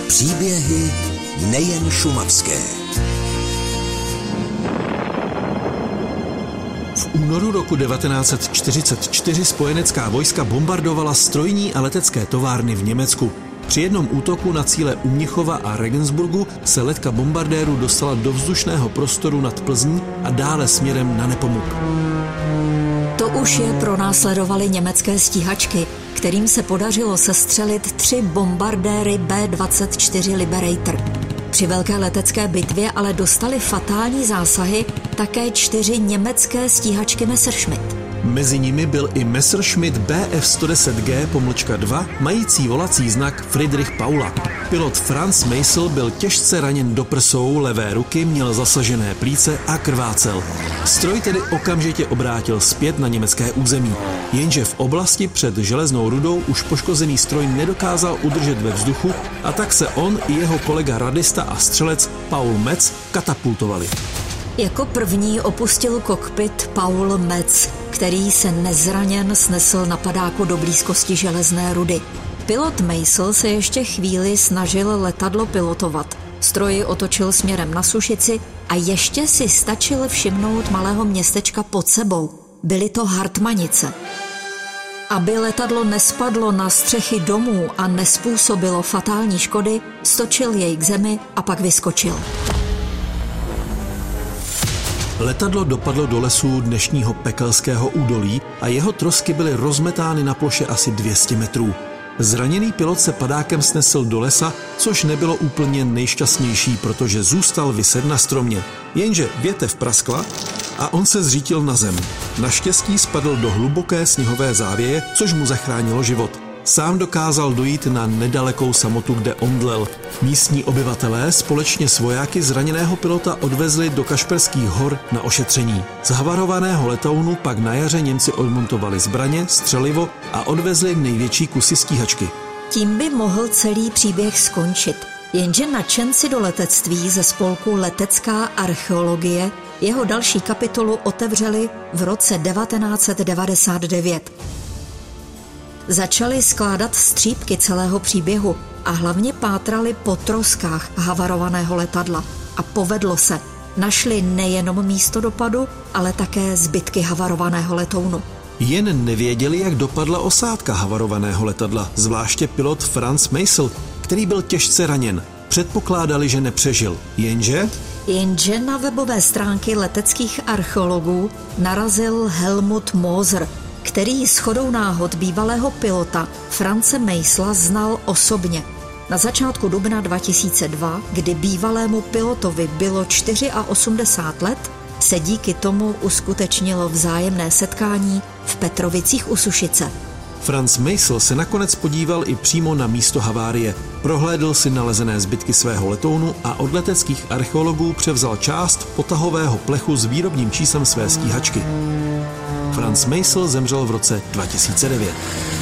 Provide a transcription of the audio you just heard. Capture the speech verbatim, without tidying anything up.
Příběhy nejen šumavské. V únoru roku devatenáct set čtyřicet čtyři spojenecká vojska bombardovala strojní a letecké továrny v Německu. Při jednom útoku na cíle u Mnichova a Regensburgu se letka bombardérů dostala do vzdušného prostoru nad Plzní a dále směrem na Nepomuk. To už je pronásledovaly německé stíhačky, kterým se podařilo sestřelit tři bombardéry bé dvacet čtyři Liberator. Při velké letecké bitvě ale dostali fatální zásahy také čtyři německé stíhačky Messerschmitt. Mezi nimi byl i Messerschmitt bé ef sto deset gé pomlčka dva, mající volací znak Friedrich Paula. Pilot Franz Meissl byl těžce raněn do prsou levé ruky, měl zasažené plíce a krvácel. Stroj tedy okamžitě obrátil zpět na německé území. Jenže v oblasti před Železnou rudou už poškozený stroj nedokázal udržet ve vzduchu a tak se on i jeho kolega radista a střelec Paul Metz katapultovali. Jako první opustil kokpit Paul Metz, který se nezraněn snesl na padáku do blízkosti Železné rudy. Pilot Meissl se ještě chvíli snažil letadlo pilotovat. Stroj otočil směrem na Sušici a ještě si stačil všimnout malého městečka pod sebou. Byly to Hartmanice. Aby letadlo nespadlo na střechy domů a nespůsobilo fatální škody, stočil jej k zemi a pak vyskočil. Letadlo dopadlo do lesů dnešního Pekelského údolí a jeho trosky byly rozmetány na ploše asi dvě stě metrů. Zraněný pilot se padákem snesl do lesa, což nebylo úplně nejšťastnější, protože zůstal viset na stromě. Jenže větev praskla a on se zřítil na zem. Naštěstí spadl do hluboké sněhové závěje, což mu zachránilo život. Sám dokázal dojít na nedalekou samotu, kde omdlel. Místní obyvatelé společně s vojáky zraněného pilota odvezli do Kašperských hor na ošetření. Z havarovaného letounu pak na jaře Němci odmontovali zbraně, střelivo a odvezli největší kusy stíhačky. Tím by mohl celý příběh skončit. Jenže nadšenci do letectví ze spolku Letecká archeologie jeho další kapitolu otevřeli v roce devatenáct set devadesát devět. Začali skládat střípky celého příběhu a hlavně pátrali po troskách havarovaného letadla. A povedlo se. Našli nejenom místo dopadu, ale také zbytky havarovaného letounu. Jen nevěděli, jak dopadla osádka havarovaného letadla, zvláště pilot Franz Meissl, který byl těžce raněn. Předpokládali, že nepřežil. Jenže... Jenže na webové stránky leteckých archeologů narazil Helmut Moser, který shodou náhod bývalého pilota France Meissla znal osobně. Na začátku dubna dva tisíce dva, kdy bývalému pilotovi bylo osmdesát čtyři let, se díky tomu uskutečnilo vzájemné setkání v Petrovicích u Sušice. Franz Meissl se nakonec podíval i přímo na místo havárie, prohlédl si nalezené zbytky svého letounu a od leteckých archeologů převzal část potahového plechu s výrobním číslem své stíhačky. Franz Meissl zemřel v roce dva tisíce devět.